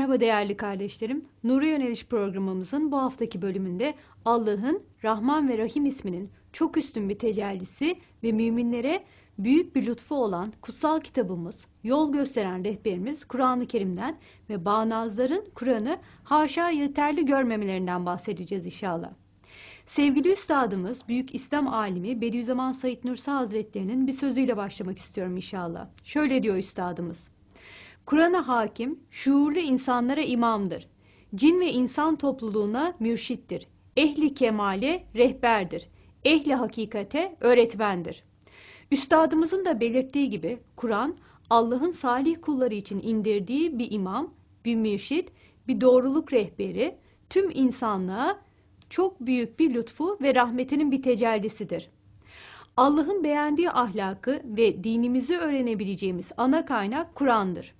Merhaba değerli kardeşlerim. Nur'a Yöneliş programımızın bu haftaki bölümünde Allah'ın Rahman ve Rahim isminin çok üstün bir tecellisi ve müminlere büyük bir lütfu olan kutsal kitabımız, yol gösteren rehberimiz Kur'an-ı Kerim'den ve bağnazların Kur'an'ı haşa yeterli görmemelerinden bahsedeceğiz inşallah. Sevgili üstadımız, Büyük İslam alimi Bediüzzaman Said Nursi Hazretleri'nin bir sözüyle başlamak istiyorum inşallah. Şöyle diyor üstadımız: Kur'an'a hakim, şuurlu insanlara imamdır. Cin ve insan topluluğuna mürşittir. Ehli kemale rehberdir. Ehli hakikate öğretmendir. Üstadımızın da belirttiği gibi Kur'an, Allah'ın salih kulları için indirdiği bir imam, bir mürşit, bir doğruluk rehberi, tüm insanlığa çok büyük bir lütfu ve rahmetinin bir tecellisidir. Allah'ın beğendiği ahlakı ve dinimizi öğrenebileceğimiz ana kaynak Kur'an'dır.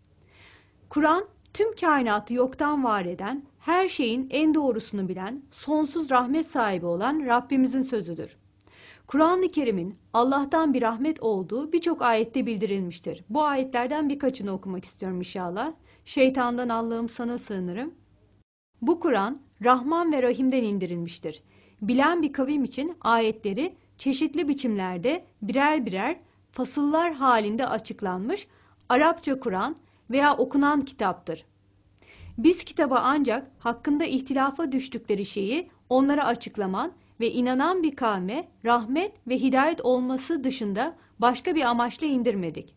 Kur'an, tüm kainatı yoktan var eden, her şeyin en doğrusunu bilen, sonsuz rahmet sahibi olan Rabbimizin sözüdür. Kur'an-ı Kerim'in Allah'tan bir rahmet olduğu birçok ayette bildirilmiştir. Bu ayetlerden birkaçını okumak istiyorum inşallah. Şeytandan Allah'ım sana sığınırım. Bu Kur'an, Rahman ve Rahim'den indirilmiştir. Bilen bir kavim için ayetleri çeşitli biçimlerde birer birer fasıllar halinde açıklanmış Arapça Kur'an veya okunan kitaptır. Biz kitaba ancak hakkında ihtilafa düştükleri şeyi onlara açıklaman ve inanan bir kavme rahmet ve hidayet olması dışında başka bir amaçla indirmedik.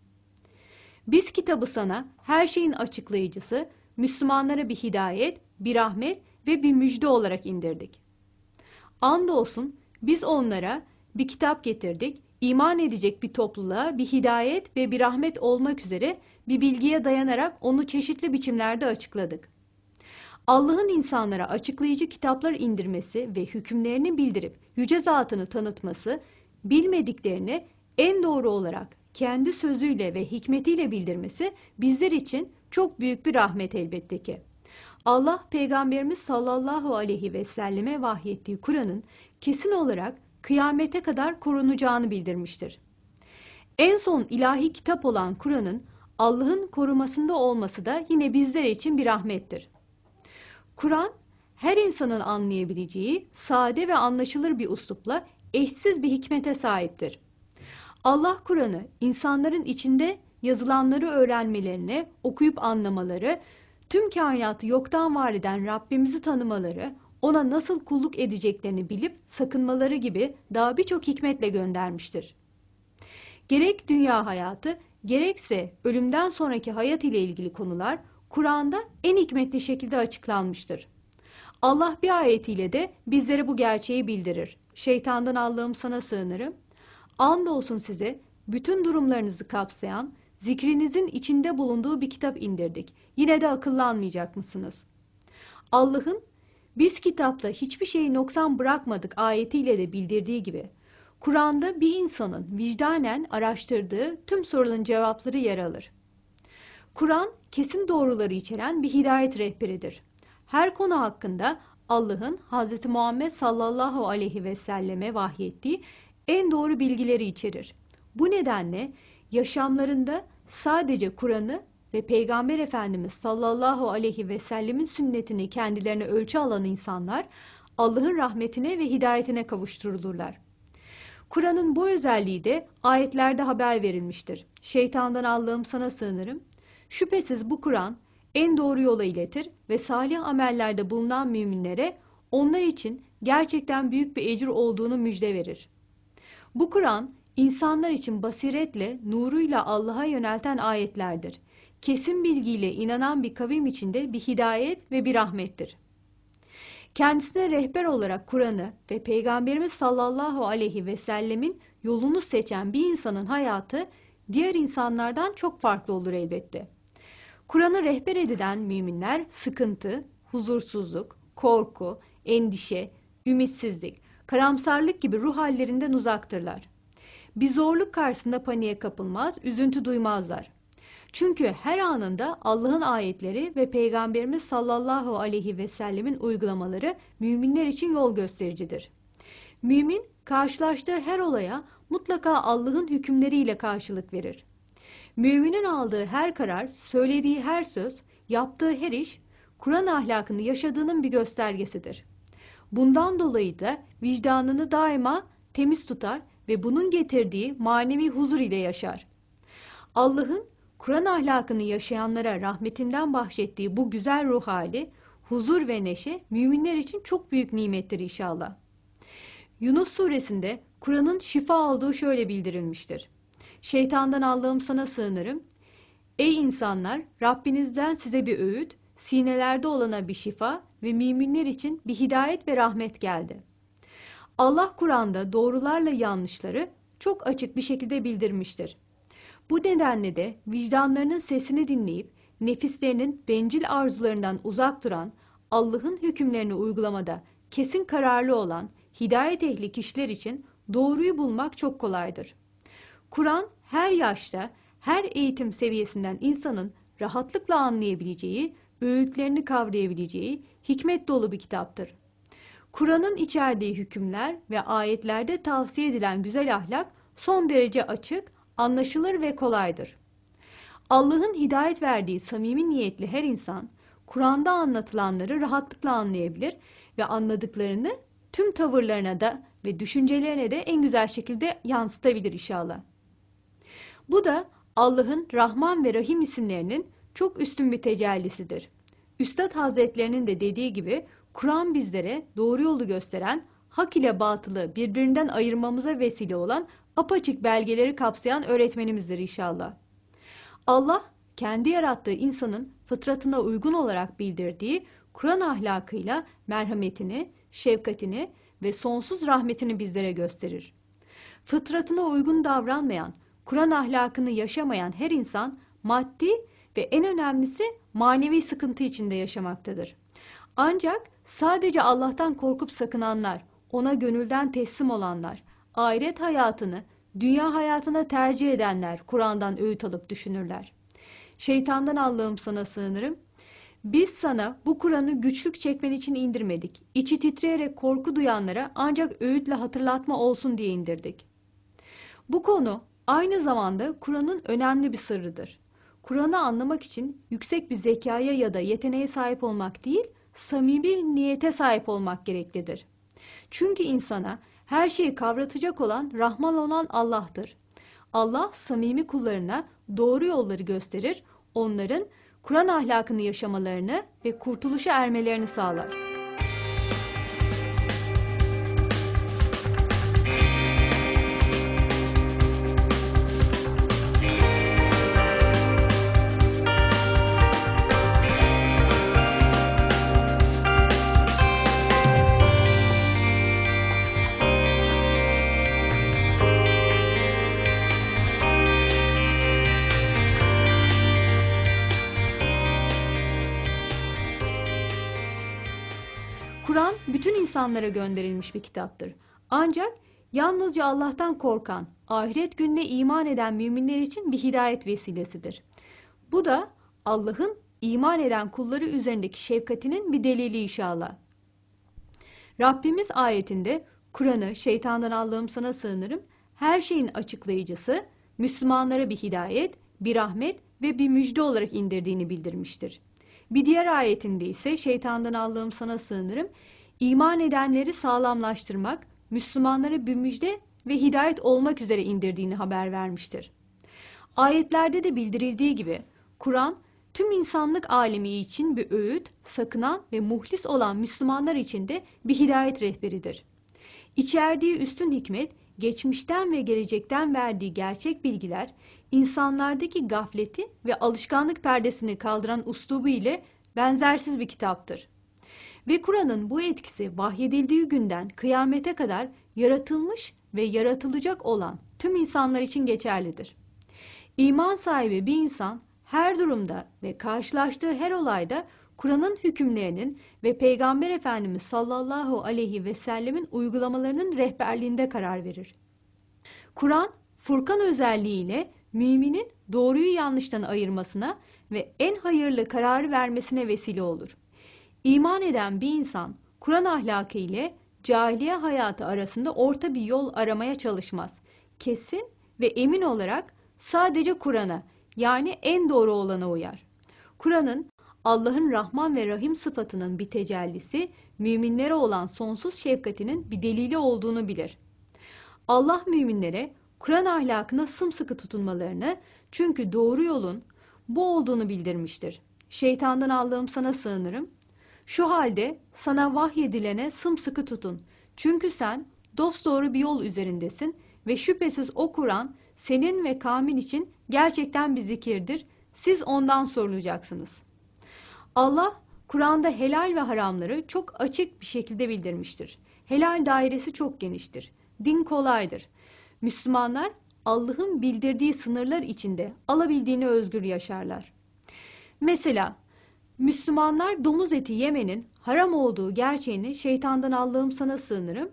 Biz kitabı sana her şeyin açıklayıcısı, Müslümanlara bir hidayet, bir rahmet ve bir müjde olarak indirdik. Andolsun biz onlara bir kitap getirdik, iman edecek bir topluluğa bir hidayet ve bir rahmet olmak üzere bir bilgiye dayanarak onu çeşitli biçimlerde açıkladık. Allah'ın insanlara açıklayıcı kitaplar indirmesi ve hükümlerini bildirip yüce zatını tanıtması, bilmediklerini en doğru olarak kendi sözüyle ve hikmetiyle bildirmesi bizler için çok büyük bir rahmet elbette ki. Allah Peygamberimiz sallallahu aleyhi ve selleme vahyettiği Kur'an'ın kesin olarak kıyamete kadar korunacağını bildirmiştir. En son ilahi kitap olan Kur'an'ın Allah'ın korumasında olması da yine bizler için bir rahmettir. Kur'an, her insanın anlayabileceği sade ve anlaşılır bir üslupla eşsiz bir hikmete sahiptir. Allah Kur'an'ı insanların içinde yazılanları öğrenmelerine, okuyup anlamaları, tüm kainatı yoktan var eden Rabbimizi tanımaları, ona nasıl kulluk edeceklerini bilip sakınmaları gibi daha birçok hikmetle göndermiştir. Gerek dünya hayatı, gerekse ölümden sonraki hayat ile ilgili konular Kur'an'da en hikmetli şekilde açıklanmıştır. Allah bir ayetiyle de bizlere bu gerçeği bildirir. Şeytandan Allah'ım sana sığınırım. Andolsun size bütün durumlarınızı kapsayan, zikrinizin içinde bulunduğu bir kitap indirdik. Yine de akıllanmayacak mısınız? Allah'ın biz kitapta hiçbir şeyi noksan bırakmadık ayetiyle de bildirdiği gibi, Kur'an'da bir insanın vicdanen araştırdığı tüm soruların cevapları yer alır. Kur'an kesin doğruları içeren bir hidayet rehberidir. Her konu hakkında Allah'ın Hz. Muhammed sallallahu aleyhi ve selleme vahyettiği en doğru bilgileri içerir. Bu nedenle yaşamlarında sadece Kur'an'ı ve Peygamber Efendimiz sallallahu aleyhi ve sellemin sünnetini kendilerine ölçü alan insanlar Allah'ın rahmetine ve hidayetine kavuşturulurlar. Kur'an'ın bu özelliği de ayetlerde haber verilmiştir. Şeytandan Allah'ım sana sığınırım. Şüphesiz bu Kur'an en doğru yola iletir ve salih amellerde bulunan müminlere onlar için gerçekten büyük bir ecir olduğunu müjde verir. Bu Kur'an insanlar için basiretle, nuruyla Allah'a yönelten ayetlerdir. Kesin bilgiyle inanan bir kavim içinde bir hidayet ve bir rahmettir. Kendisine rehber olarak Kur'an'ı ve Peygamberimiz sallallahu aleyhi ve sellemin yolunu seçen bir insanın hayatı diğer insanlardan çok farklı olur elbette. Kur'an'ı rehber edilen müminler sıkıntı, huzursuzluk, korku, endişe, ümitsizlik, karamsarlık gibi ruh hallerinden uzaktırlar. Bir zorluk karşısında paniğe kapılmaz, üzüntü duymazlar. Çünkü her anında Allah'ın ayetleri ve Peygamberimiz sallallahu aleyhi ve sellemin uygulamaları müminler için yol göstericidir. Mümin karşılaştığı her olaya mutlaka Allah'ın hükümleriyle karşılık verir. Müminin aldığı her karar, söylediği her söz, yaptığı her iş Kur'an ahlakını yaşadığının bir göstergesidir. Bundan dolayı da vicdanını daima temiz tutar ve bunun getirdiği manevi huzur ile yaşar. Allah'ın Kur'an ahlakını yaşayanlara rahmetinden bahşettiği bu güzel ruh hali, huzur ve neşe müminler için çok büyük nimettir inşallah. Yunus suresinde Kur'an'ın şifa olduğu şöyle bildirilmiştir. Şeytandan Allah'ım sana sığınırım. Ey insanlar, Rabbinizden size bir öğüt, sinelerde olana bir şifa ve müminler için bir hidayet ve rahmet geldi. Allah Kur'an'da doğrularla yanlışları çok açık bir şekilde bildirmiştir. Bu nedenle de vicdanlarının sesini dinleyip nefislerinin bencil arzularından uzak duran, Allah'ın hükümlerini uygulamada kesin kararlı olan hidayet ehli kişiler için doğruyu bulmak çok kolaydır. Kur'an her yaşta, her eğitim seviyesinden insanın rahatlıkla anlayabileceği, öğütlerini kavrayabileceği hikmet dolu bir kitaptır. Kur'an'ın içerdiği hükümler ve ayetlerde tavsiye edilen güzel ahlak son derece açık, anlaşılır ve kolaydır. Allah'ın hidayet verdiği samimi niyetli her insan, Kur'an'da anlatılanları rahatlıkla anlayabilir ve anladıklarını tüm tavırlarına da ve düşüncelerine de en güzel şekilde yansıtabilir inşallah. Bu da Allah'ın Rahman ve Rahim isimlerinin çok üstün bir tecellisidir. Üstad Hazretlerinin de dediği gibi Kur'an bizlere doğru yolu gösteren, hak ile batılı birbirinden ayırmamıza vesile olan apaçık belgeleri kapsayan öğretmenimizdir inşallah. Allah kendi yarattığı insanın fıtratına uygun olarak bildirdiği Kur'an ahlakıyla merhametini, şefkatini ve sonsuz rahmetini bizlere gösterir. Fıtratına uygun davranmayan, Kur'an ahlakını yaşamayan her insan maddi ve en önemlisi manevi sıkıntı içinde yaşamaktadır. Ancak sadece Allah'tan korkup sakınanlar, ona gönülden teslim olanlar, ahiret hayatını dünya hayatına tercih edenler Kur'an'dan öğüt alıp düşünürler. Şeytandan Allah'ım sana sığınırım. Biz sana bu Kur'an'ı güçlük çekmen için indirmedik. İçi titreyerek korku duyanlara ancak öğütle hatırlatma olsun diye indirdik. Bu konu aynı zamanda Kur'an'ın önemli bir sırrıdır. Kur'an'ı anlamak için yüksek bir zekaya ya da yeteneğe sahip olmak değil, samimi bir niyete sahip olmak gereklidir. Çünkü insana her şeyi kavratacak olan, Rahman olan Allah'tır. Allah samimi kullarına doğru yolları gösterir, onların Kur'an ahlakını yaşamalarını ve kurtuluşa ermelerini sağlar. Kur'an bütün insanlara gönderilmiş bir kitaptır. Ancak yalnızca Allah'tan korkan, ahiret gününe iman eden müminler için bir hidayet vesilesidir. Bu da Allah'ın iman eden kulları üzerindeki şefkatinin bir delili inşallah. Rabbimiz ayetinde Kur'an'ı şeytandan Allah'ım sana sığınırım, her şeyin açıklayıcısı, Müslümanlara bir hidayet, bir rahmet ve bir müjde olarak indirdiğini bildirmiştir. Bir diğer ayetinde ise şeytandan Allah'ım sana sığınırım, iman edenleri sağlamlaştırmak, Müslümanlara bir müjde ve hidayet olmak üzere indirdiğini haber vermiştir. Ayetlerde de bildirildiği gibi Kur'an tüm insanlık alemi için bir öğüt, sakınan ve muhlis olan Müslümanlar için de bir hidayet rehberidir. İçerdiği üstün hikmet, geçmişten ve gelecekten verdiği gerçek bilgiler, insanlardaki gafleti ve alışkanlık perdesini kaldıran uslubu ile benzersiz bir kitaptır. Ve Kur'an'ın bu etkisi vahyedildiği günden kıyamete kadar yaratılmış ve yaratılacak olan tüm insanlar için geçerlidir. İman sahibi bir insan her durumda ve karşılaştığı her olayda Kur'an'ın hükümlerinin ve Peygamber Efendimiz sallallahu aleyhi ve sellemin uygulamalarının rehberliğinde karar verir. Kur'an, Furkan özelliğiyle müminin doğruyu yanlıştan ayırmasına ve en hayırlı kararı vermesine vesile olur. İman eden bir insan, Kur'an ahlakı ile cahiliye hayatı arasında orta bir yol aramaya çalışmaz. Kesin ve emin olarak sadece Kur'an'a, yani en doğru olana uyar. Kur'an'ın Allah'ın Rahman ve Rahim sıfatının bir tecellisi, müminlere olan sonsuz şefkatinin bir delili olduğunu bilir. Allah müminlere Kur'an ahlakına sımsıkı tutunmalarını, çünkü doğru yolun bu olduğunu bildirmiştir. Şeytandan Allah'ım sana sığınırım. Şu halde sana vahyedilene sımsıkı tutun. Çünkü sen dosdoğru bir yol üzerindesin ve şüphesiz o Kur'an senin ve kavmin için gerçekten bir zikirdir. Siz ondan sorulacaksınız. Allah Kur'an'da helal ve haramları çok açık bir şekilde bildirmiştir. Helal dairesi çok geniştir. Din kolaydır. Müslümanlar Allah'ın bildirdiği sınırlar içinde alabildiğini özgür yaşarlar. Mesela Müslümanlar domuz eti yemenin haram olduğu gerçeğini şeytandan Allah'ım sana sığınırım.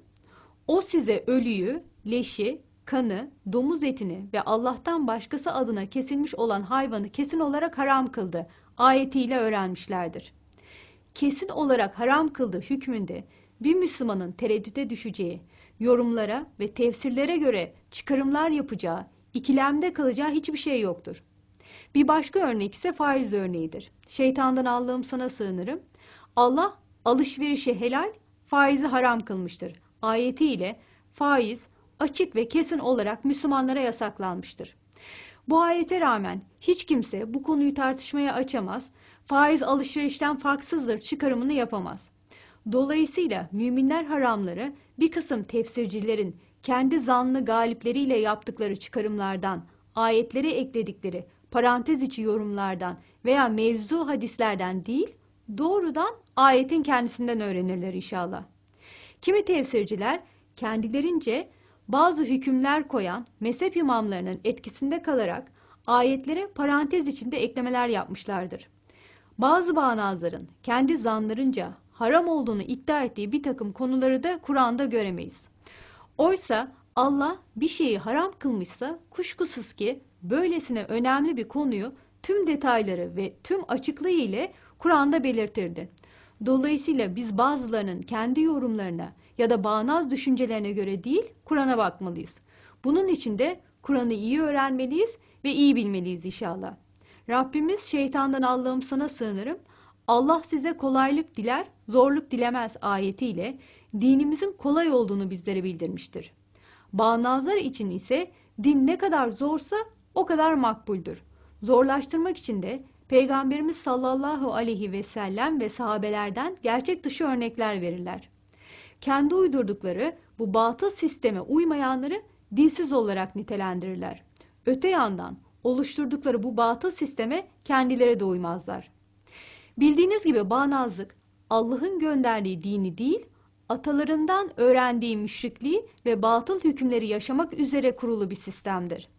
O size ölüyü, leşi, kanı, domuz etini ve Allah'tan başkası adına kesilmiş olan hayvanı kesin olarak haram kıldı ayetiyle öğrenmişlerdir. Kesin olarak haram kıldığı hükmünde bir Müslümanın tereddüte düşeceği, yorumlara ve tefsirlere göre çıkarımlar yapacağı, ikilemde kalacağı hiçbir şey yoktur. Bir başka örnek ise faiz örneğidir. Şeytandan Allah'ım sana sığınırım. Allah alışverişi helal, faizi haram kılmıştır. Ayetiyle faiz açık ve kesin olarak Müslümanlara yasaklanmıştır. Bu ayete rağmen hiç kimse bu konuyu tartışmaya açamaz, faiz alışverişten farksızdır çıkarımını yapamaz. Dolayısıyla müminler haramları bir kısım tefsircilerin kendi zanlı galipleriyle yaptıkları çıkarımlardan, ayetlere ekledikleri parantez içi yorumlardan veya mevzu hadislerden değil, doğrudan ayetin kendisinden öğrenirler inşallah. Kimi tefsirciler kendilerince bazı hükümler koyan mezhep imamlarının etkisinde kalarak ayetlere parantez içinde eklemeler yapmışlardır. Bazı bağnazların kendi zanlarınca haram olduğunu iddia ettiği bir takım konuları da Kur'an'da göremeyiz. Oysa Allah bir şeyi haram kılmışsa kuşkusuz ki böylesine önemli bir konuyu tüm detayları ve tüm açıklığı ile Kur'an'da belirtirdi. Dolayısıyla biz bazılarının kendi yorumlarına ya da bağnaz düşüncelerine göre değil Kur'an'a bakmalıyız. Bunun için de Kur'an'ı iyi öğrenmeliyiz ve iyi bilmeliyiz inşallah. Rabbimiz şeytandan Allah'ım sana sığınırım. Allah size kolaylık diler, zorluk dilemez ayetiyle dinimizin kolay olduğunu bizlere bildirmiştir. Bağnazlar için ise din ne kadar zorsa o kadar makbuldür. Zorlaştırmak için de Peygamberimiz sallallahu aleyhi ve sellem ve sahabelerden gerçek dışı örnekler verirler. Kendi uydurdukları bu batıl sisteme uymayanları dinsiz olarak nitelendirirler. Öte yandan oluşturdukları bu batıl sisteme kendileri de uymazlar. Bildiğiniz gibi bağnazlık Allah'ın gönderdiği dini değil, atalarından öğrendiği müşrikliği ve batıl hükümleri yaşamak üzere kurulu bir sistemdir.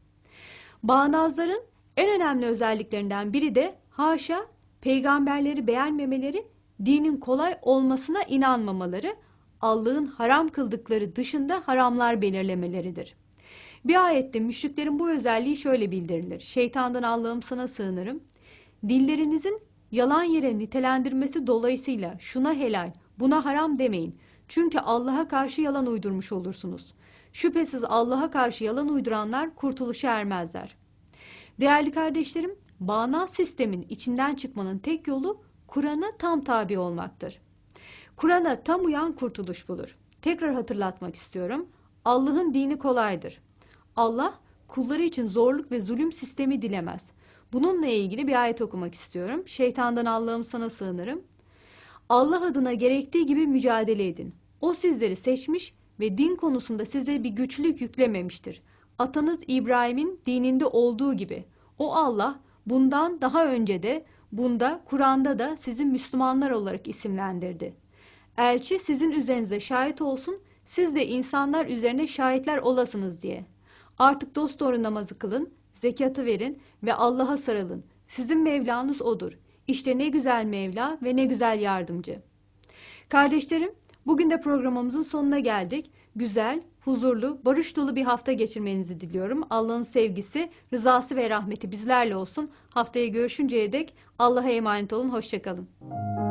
Bağnazların en önemli özelliklerinden biri de haşa peygamberleri beğenmemeleri, dinin kolay olmasına inanmamaları, Allah'ın haram kıldıkları dışında haramlar belirlemeleridir. Bir ayette müşriklerin bu özelliği şöyle bildirilir. Şeytandan Allah'ım sana sığınırım. Dillerinizin yalan yere nitelendirmesi dolayısıyla şuna helal, buna haram demeyin. Çünkü Allah'a karşı yalan uydurmuş olursunuz. Şüphesiz Allah'a karşı yalan uyduranlar kurtuluşa ermezler. Değerli kardeşlerim, bağnaz sistemin içinden çıkmanın tek yolu Kur'an'a tam tabi olmaktır. Kur'an'a tam uyan kurtuluş bulur. Tekrar hatırlatmak istiyorum. Allah'ın dini kolaydır. Allah kulları için zorluk ve zulüm sistemi dilemez. Bununla ilgili bir ayet okumak istiyorum. Şeytandan Allah'ım sana sığınırım. Allah adına gerektiği gibi mücadele edin. O sizleri seçmiş ve din konusunda size bir güçlük yüklememiştir. Atanız İbrahim'in dininde olduğu gibi. O Allah bundan daha önce de bunda Kur'an'da da sizi Müslümanlar olarak isimlendirdi. Elçi sizin üzerinize şahit olsun, siz de insanlar üzerine şahitler olasınız diye. Artık dosdoğru namazı kılın, zekatı verin ve Allah'a sarılın. Sizin Mevlanız O'dur. İşte ne güzel Mevla ve ne güzel yardımcı. Kardeşlerim, bugün de programımızın sonuna geldik. Güzel, huzurlu, barış dolu bir hafta geçirmenizi diliyorum. Allah'ın sevgisi, rızası ve rahmeti bizlerle olsun. Haftaya görüşünceye dek Allah'a emanet olun. Hoşça kalın.